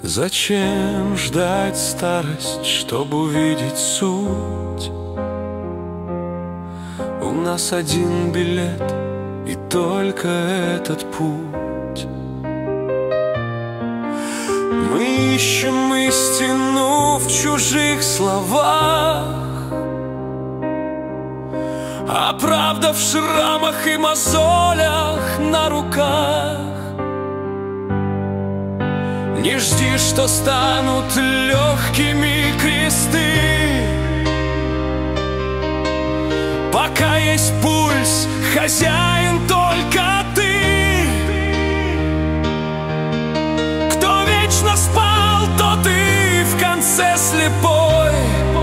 Зачем ждать старость, чтобы увидеть суть? У нас один билет, и только этот путь. Мы ищем истину в чужих словах, а правда в шрамах и мозолях на руках. Не жди, что станут легкими кресты. Пока есть пульс, хозяин только ты. Кто вечно спал, тот и в конце слепой.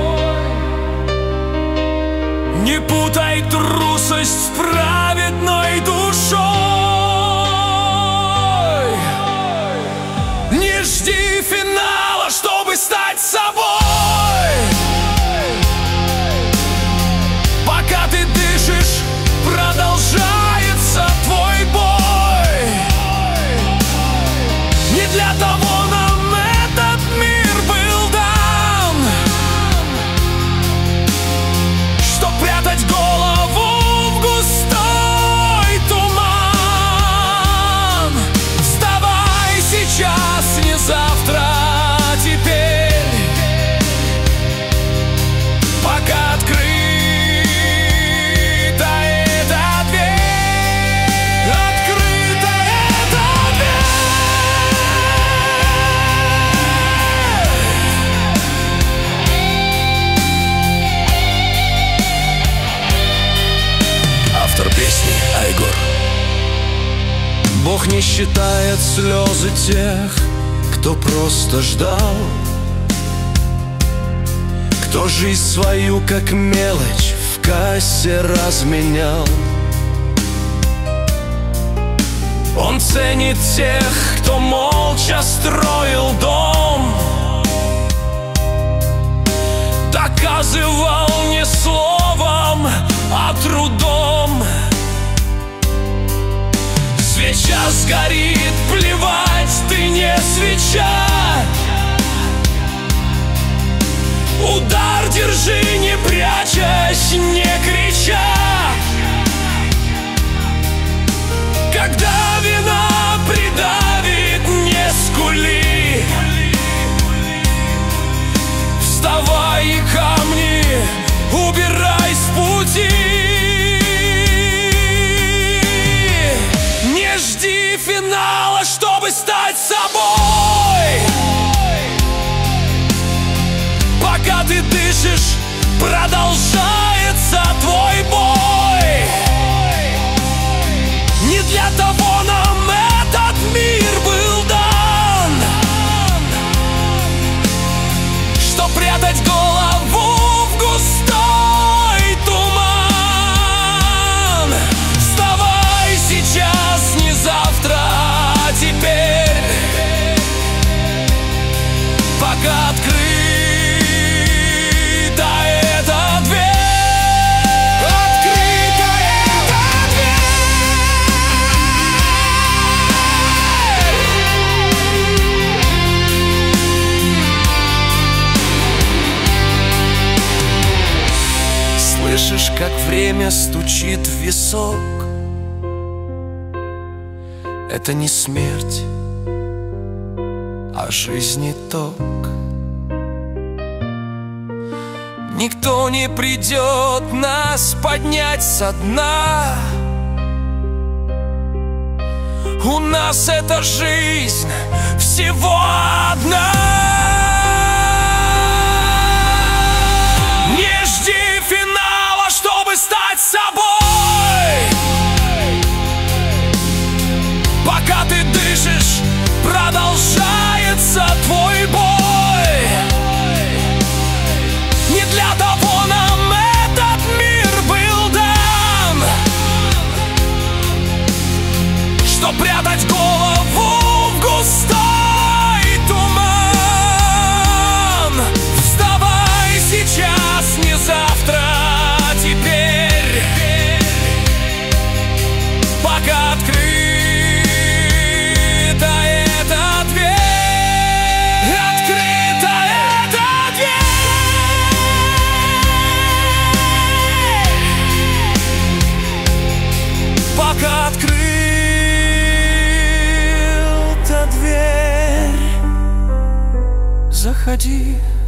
Не путай трусость с праведной душой. Не жди финала, чтобы стать собой. Пока ты дышишь, продолжается твой бой. Не для того нам этот мир был дан, чтоб прятать голову в густой туман. Вставай сейчас, не завтра, теперь, пока открыта эта дверь. Открыта эта дверь. Автор песни Айгор. Бог не считает слезы тех, кто просто ждал, кто жизнь свою как мелочь в кассе разменял. Он ценит тех, кто молча строил дом, доказывал не словом, а трудом. Свеча сгорит, плевать, ты не свеча. Удар держи, не прячась, не крича. Когда вина придавит, не скули. Вставай и камни убирай с пути. Не жди финала, чтобы стать собой. Пока ты дышишь, продолжается твой бой. Не для того нам этот мир был дан, что прятать голову в густой туман. Вставай сейчас, не завтра, а теперь, пока открыта эта дверь. Открыта эта дверь. Слышишь, как время стучит в висок? Это не смерть, а жизнь итог. Никто не придет нас поднять со дна. У нас эта жизнь всего одна. Не жди финала, чтобы стать собой. Пока ты дышишь, продолжается твой бой. Не для того нам этот мир был дан, что прятать голову в густой туман. подходи.